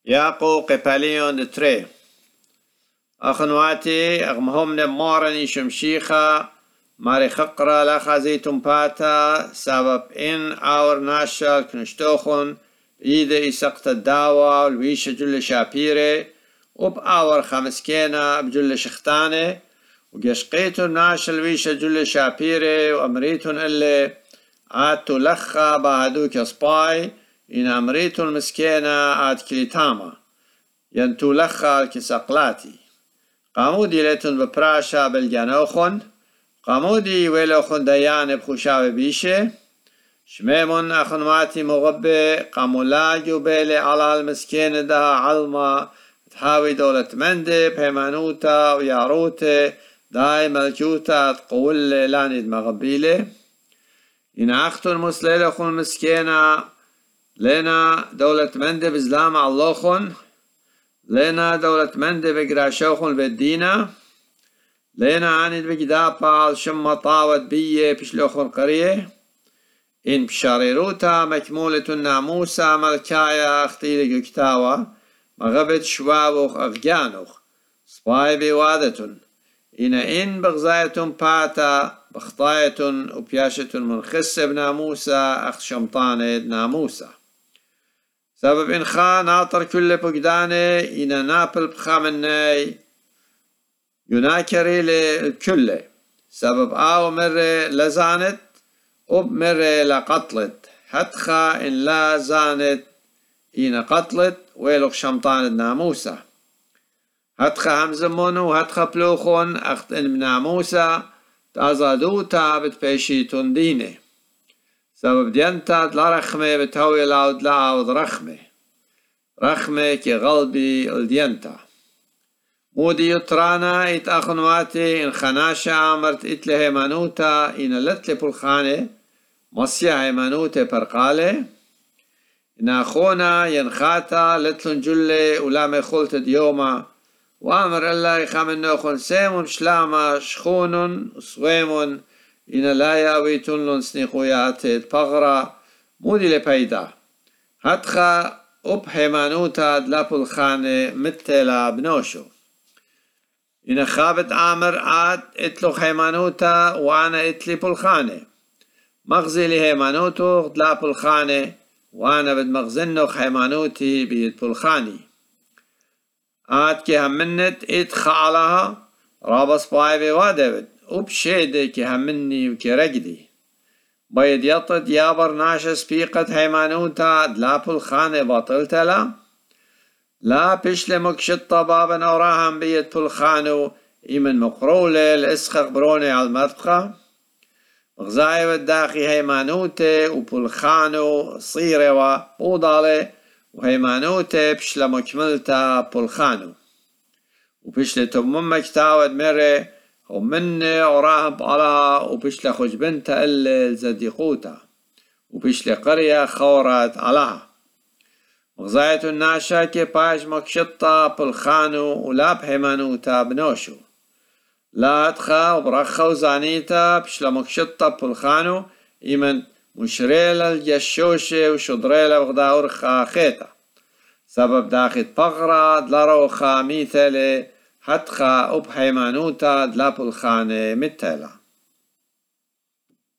ياقو قباليون تري أخنواتي أغمهم نمارني شمشيخة ماري خقرة لخازيتم باتا سبب إن أور ناشل كنشتوخن إيدا إسقط الداوة والويشة جل شابيري وبأور خمسكينا بجل شختاني وقشقيتن ناشل ويشة جل شابيري وأمريتن اللي عادتو لخا بعدوك سباي إن أمريتن مسكينة عاد كليتاما ينتو لخا كسقلاتي قامودي لتن ببراشا بالجانوخن قامودي ويلوخن ديان بخوشاو بيشه شميمون أخنواتي مغبي قامولا جوبيلي على المسكين ده علما تحاوي دولة مندي بهيمانوتا وياروتي داي ملجوتا تقول لاند مغبيلي إن أختو المسليلوخن مسكينة لنا دولة مندي بزلام اللوخن لنا دولة مندي بقراشوخن بالدينة لنا عاند بقدابا شم طاوت بيه بشلوخن قريه إن بشاريروتا مكمولة الناموسة ملكايا اختيلي كتاوة مغبت شوابوخ أغجانوخ صباي بوادتن إن بغزايتن باتا بخطايتن وبياشتن منخسة بناموسة أخ شمطانة ناموسة سبب إن خا ناطر كل بقداني إن نابل بخامني يناكري للكل سبب آو مرة لزانت وبمرة لقتلت هتخا إن لا زانت إن قتلت ويلوخ شمطانة ناموسة هتخا همزمونو هتخا بلوخون أخت إن ناموسة تازادوتا بتبيشيتون ديني سبب دينتا دلا رخمة بتهوي لاود لاود رخمة كي غلبي الدينتا مودي يطرانا إت أخنواتي إن خناشة عمرت إت لهيمانوتا إن لتلي بالخانة مصيا هيمانوتا برقالة إن أخونا ينخاتا لتلن جلي ولام خلت ديوما وامر الله يخامن نوخن سيمون شلاما شخون وصويمون إن لا ياويتون لن سنيقويات بغرة مودي لبيدا هتخا أب هيمانوتا دلاب الخانة متلا بنوشو إن خابت عامر عاد اتلو هيمانوتا وانا اتلي بالخانة مغزي لي هيمانوتو دلاب الخانة وانا بد مغزنوخ هيمانوتي بيد بالخاني عاد كي همنت ات خالها رابس باي بوادبت وبشيدي كي همني وكي رقدي بيد يطد يابر ناشس بيقت هيمانوتا دلاب الخانة بطلتلا لا بشل مكشطة بابا نوراهم بيت بالخانو إمن مقرولة الاسخق بروني على المدخة غزاي والداخي هيمانوتي وبالخانو صيرة وبوضالة وهيمانوتي بشل مكملتا بالخانو وبشل تممك تاود مرة ومن وراهم بقالها وبشل خج بنتا اللي زديقوتا وبشل قرية خورت علىها غزاية الناشا كي باش مكشطة بالخانو ولا بهيمانوتا بنوشو لا تخا وبرخا وزانيتا بشلا مكشطة بالخانو إمن مشريلا الجشوشة وشدريلا بغداور خاخيتا سبب داخت بغرة دلاروخا ميثالي هتخا وبهيمانوتا دلا بالخانة متلا